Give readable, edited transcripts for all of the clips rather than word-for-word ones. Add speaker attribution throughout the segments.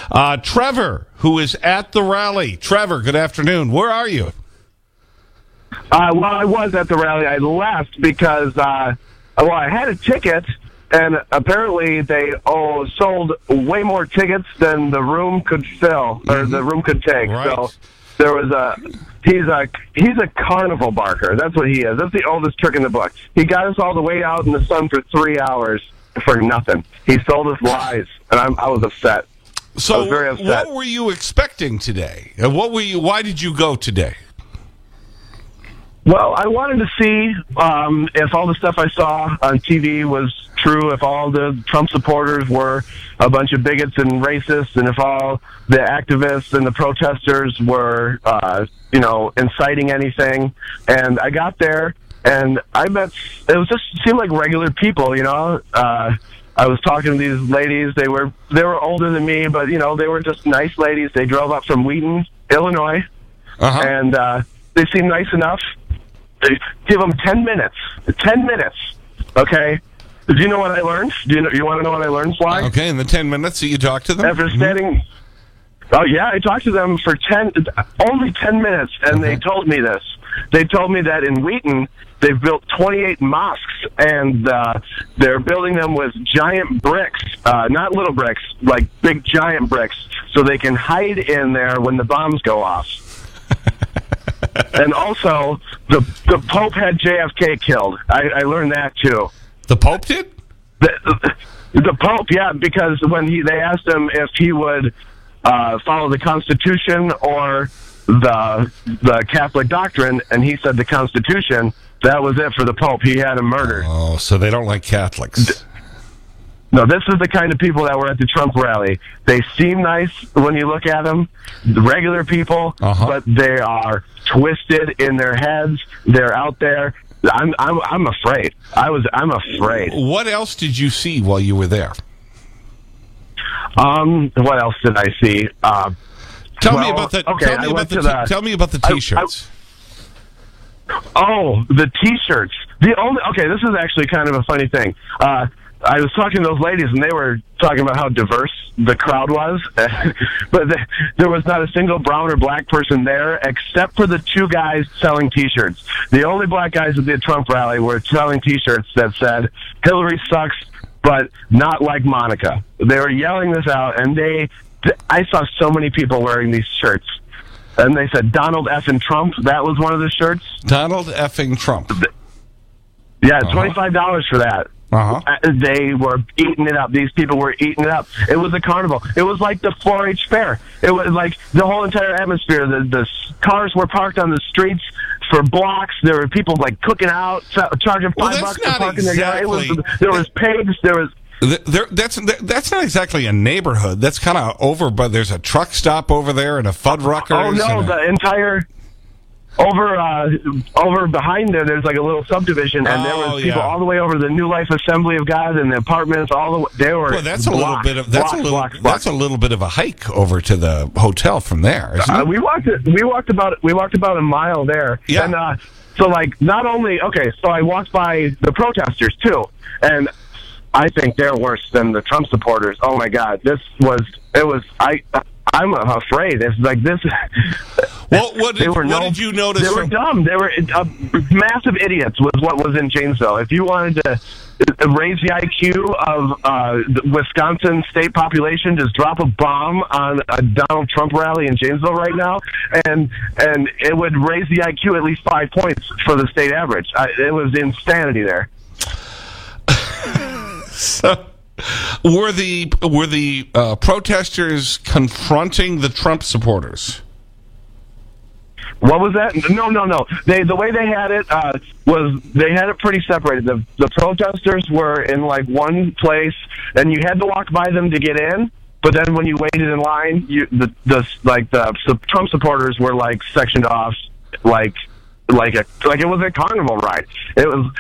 Speaker 1: Trevor, who is at the rally. Trevor, good afternoon. Where are you?
Speaker 2: Well, I was at the rally. I left because, I had a ticket, and apparently they sold way more tickets than the room could fill, or the room could take.
Speaker 1: Right.
Speaker 2: So there was he's a carnival barker. That's what he is. That's the oldest trick in the book. He got us all the way out in the sun for 3 hours for nothing. He sold us lies, and I was upset.
Speaker 1: So
Speaker 2: I was very upset.
Speaker 1: what were you expecting today? Why did you go today?
Speaker 2: Well, I wanted to see if all the stuff I saw on TV was true, if all the Trump supporters were a bunch of bigots and racists, and if all the activists and the protesters were, inciting anything. And I got there, and it seemed like regular people, I was talking to these ladies. They were older than me, but, they were just nice ladies. They drove up from Wheaton, Illinois, and they seemed nice enough. Give them 10 minutes. 10 minutes. Okay? Do you know what I learned? You want to know what I learned, Sly?
Speaker 1: Okay, in the 10 minutes that you talked to them?
Speaker 2: After standing... Oh, yeah, I talked to them for only 10 minutes, and they told me this. They told me that in Wheaton, they've built 28 mosques, and they're building them with giant bricks, not little bricks, like big giant bricks, so they can hide in there when the bombs go off. And also, the Pope had JFK killed. I learned that, too.
Speaker 1: The Pope did?
Speaker 2: The Pope, yeah, because when they asked him if he would follow the Constitution or the Catholic doctrine, and he said the Constitution, that was it for the Pope. He had him murdered.
Speaker 1: Oh, so they don't like Catholics.
Speaker 2: No, this is the kind of people that were at the Trump rally. They seem nice when you look at them, regular people, but they are twisted in their heads. They're out there. I'm afraid. I'm afraid.
Speaker 1: What else did you see while you were there?
Speaker 2: What else did I see?
Speaker 1: Tell me about the T-shirts.
Speaker 2: The T-shirts. This is actually kind of a funny thing. I was talking to those ladies, and they were talking about how diverse the crowd was. But there was not a single brown or black person there, except for the two guys selling T-shirts. The only black guys at the Trump rally were selling T-shirts that said, "Hillary sucks, but not like Monica." They were yelling this out, and I saw so many people wearing these shirts. And they said, "Donald effing Trump." That was one of the shirts.
Speaker 1: Donald effing Trump.
Speaker 2: Yeah, $25 for that. They were eating it up. These people were eating it up. It was a carnival. It was like the 4-H fair. It was like the whole entire atmosphere. The cars were parked on the streets for blocks. There were people like cooking out, charging $5 for parking their car. There was pigs. There was.
Speaker 1: That's not exactly a neighborhood. That's kind of over, but there's a truck stop over there and a Fuddruckers.
Speaker 2: Oh no, the entire. Over behind there's like a little subdivision, and there was people all the way over the New Life Assembly of God and the apartments. All the way, they were. Well,
Speaker 1: that's a little bit of a hike over to the hotel from there, isn't it?
Speaker 2: We walked about a mile there.
Speaker 1: Yeah.
Speaker 2: And so not only so I walked by the protesters too, and I think they're worse than the Trump supporters. Oh my God, I'm afraid. It's like this.
Speaker 1: What did you notice?
Speaker 2: They were dumb. They were massive idiots was what was in Janesville. If you wanted to raise the IQ of the Wisconsin state population, just drop a bomb on a Donald Trump rally in Janesville right now, and it would raise the IQ at least 5 points for the state average. It was insanity there.
Speaker 1: So, were the protesters confronting the Trump supporters?
Speaker 2: What was that? No. The way they had it was they had it pretty separated. The protesters were in like one place, and you had to walk by them to get in. But then when you waited in line, the Trump supporters were like sectioned off, like it was a carnival ride. It was.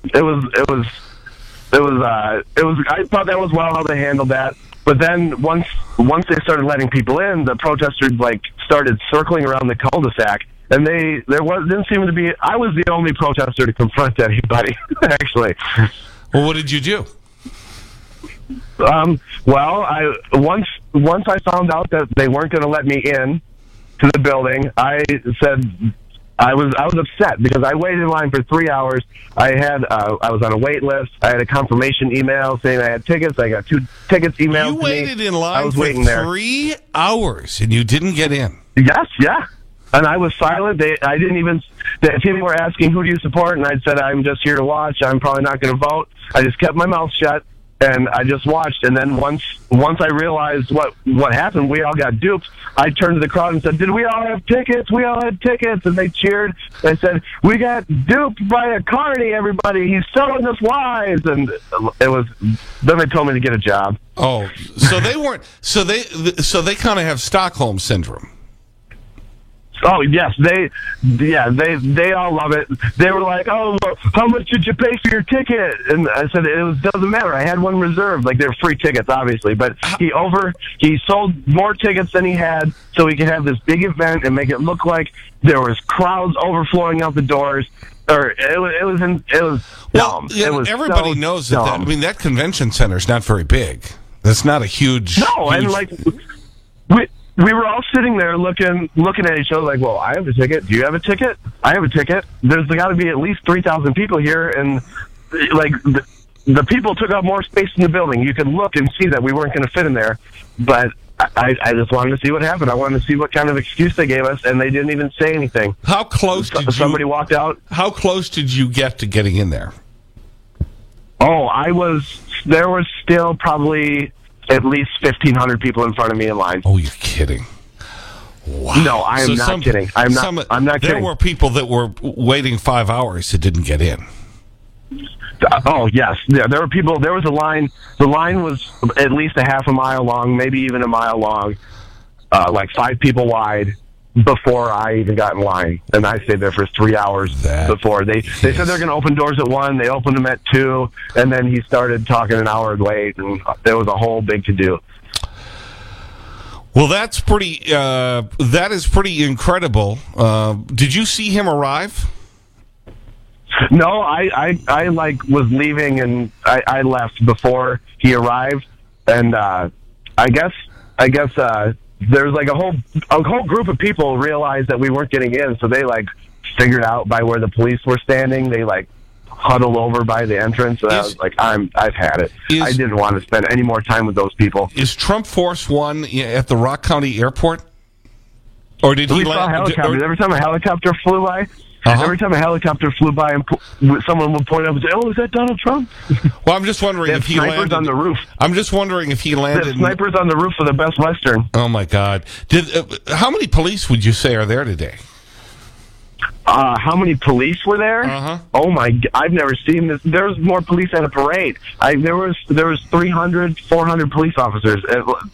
Speaker 2: I thought that was well how they handled that. But then once they started letting people in, the protesters started circling around the cul-de-sac, and didn't seem to be. I was the only protester to confront anybody, actually.
Speaker 1: Well, what did you do?
Speaker 2: Once once I found out that they weren't going to let me in to the building, I said I was upset because I waited in line for 3 hours. I was on a wait list. I had a confirmation email saying I had tickets. I got 2 tickets emailed to me.
Speaker 1: You waited in line
Speaker 2: I was
Speaker 1: for
Speaker 2: waiting there
Speaker 1: 3 hours and you didn't get in.
Speaker 2: Yes, yeah. And I was silent. I didn't even. People were asking, "Who do you support?" And I said, "I'm just here to watch. I'm probably not going to vote." I just kept my mouth shut and I just watched. And then once I realized what happened, we all got duped. I turned to the crowd and said, "Did we all have tickets? We all had tickets." And they cheered. I said, "We got duped by a carny. Everybody, he's selling us lies." And it was. Then they told me to get a job.
Speaker 1: Oh, so they weren't. So they kind of have Stockholm syndrome.
Speaker 2: Oh yes, they all love it. They were like, "Oh, how much did you pay for your ticket?" And I said, doesn't matter. I had one reserved. Like, they're free tickets, obviously, but he sold more tickets than he had, so he could have this big event and make it look like there was crowds overflowing out the doors. Or it was dumb.
Speaker 1: Yeah,
Speaker 2: it was
Speaker 1: everybody
Speaker 2: so
Speaker 1: knows that.
Speaker 2: dumb.
Speaker 1: I mean, that convention center is not very big. That's not a huge.
Speaker 2: No,
Speaker 1: huge...
Speaker 2: and like we were all sitting there looking at each other like, well, I have a ticket. Do you have a ticket? I have a ticket. There's got to be at least 3,000 people here, and like the people took up more space in the building. You could look and see that we weren't going to fit in there, but I just wanted to see what happened. I wanted to see what kind of excuse they gave us, and they didn't even say anything.
Speaker 1: How close did
Speaker 2: somebody walked out?
Speaker 1: How close did you get to getting in there?
Speaker 2: Oh, there was still probably at least 1,500 people in front of me in line.
Speaker 1: Oh, you're kidding. Wow.
Speaker 2: No, I am not kidding. I'm not kidding.
Speaker 1: There were people that were waiting 5 hours that didn't get in.
Speaker 2: Oh, yes. Yeah, there were people. There was a line. The line was at least a half a mile long, maybe even a mile long, like 5 people wide before I even got in line. And I stayed there for 3 hours before. They said they're going to open doors at 1. They opened them at 2. And then he started talking an hour late, and there was a whole big to-do.
Speaker 1: Well, that's pretty. That is pretty incredible. Did you see him arrive?
Speaker 2: No, I was leaving, and I left before he arrived, and I guess there's like a whole group of people realized that we weren't getting in, so they like figured out by where the police were standing. They like huddled over by the entrance, and I was like, I've had it. I didn't want to spend any more time with those people.
Speaker 1: Is Trump Force One at the Rock County Airport, or did he land?
Speaker 2: Helicopters. Every time a helicopter flew by. Every time a helicopter flew by, and someone would point up and say, "Oh, is that Donald Trump?"
Speaker 1: Well, I'm just wondering if he landed.
Speaker 2: Snipers on the roof.
Speaker 1: I'm just wondering if he landed.
Speaker 2: Snipers on the roof of the Best Western.
Speaker 1: Oh my God! How many police would you say are there today?
Speaker 2: How many police were there? Oh my! I've never seen this. There's more police at a parade. There was 300, 400 police officers.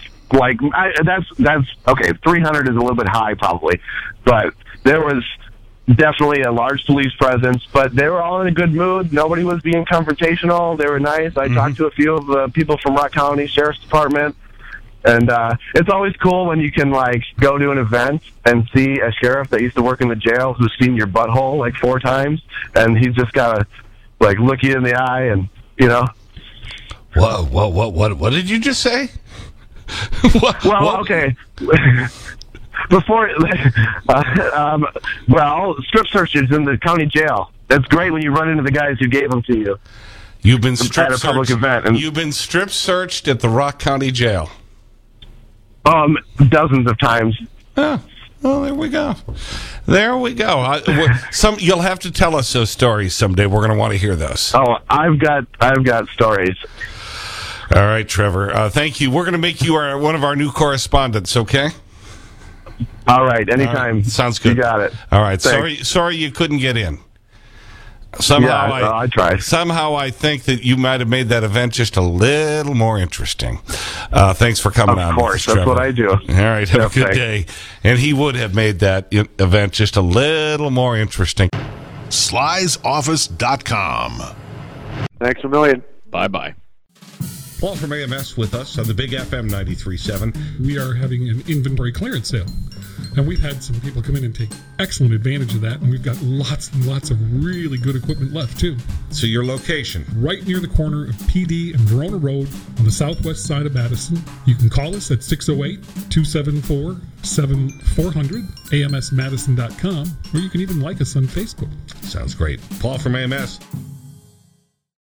Speaker 2: That's okay. 300 is a little bit high, probably, but there was definitely a large police presence, but they were all in a good mood. Nobody was being confrontational. They were nice. I talked to a few of the people from Rock County Sheriff's Department, and it's always cool when you can like go to an event and see a sheriff that used to work in the jail who's seen your butthole like 4 times, and he's just gotta like look you in the eye, and you know.
Speaker 1: What did you just say?
Speaker 2: Okay. Before, strip searches in the county jail. That's great when you run into the guys who gave them to you.
Speaker 1: You've been strip
Speaker 2: at a public event.
Speaker 1: You've been strip searched at the Rock County Jail.
Speaker 2: Dozens of times.
Speaker 1: Oh, well, there we go. There we go. You'll have to tell us those stories someday. We're going to want to hear those.
Speaker 2: Oh, I've got stories.
Speaker 1: All right, Trevor. Thank you. We're going to make you one of our new correspondents. Okay.
Speaker 2: All right, anytime.
Speaker 1: All right. Sounds good.
Speaker 2: You got it.
Speaker 1: All right.
Speaker 2: Thanks.
Speaker 1: Sorry you couldn't get in. Somehow
Speaker 2: I tried.
Speaker 1: Somehow I think that you might have made that event just a little more interesting. Thanks for coming on.
Speaker 2: Of course, that's what I do.
Speaker 1: All right, have a good day. And he would have made that event just a little more interesting.
Speaker 3: Sly'sOffice.com.
Speaker 2: Thanks a million.
Speaker 3: Bye-bye.
Speaker 1: Paul from AMS with us on the Big FM 93.7.
Speaker 4: We are having an inventory clearance sale.
Speaker 3: And we've had some people come in and take excellent advantage of that, and we've got lots and lots of really good equipment left, too.
Speaker 1: So your location?
Speaker 3: Right near the corner of PD and Verona Road on the southwest side of Madison. You can call us at 608-274-7400, amsmadison.com, or you can even like us on Facebook.
Speaker 1: Sounds great. Paul from AMS,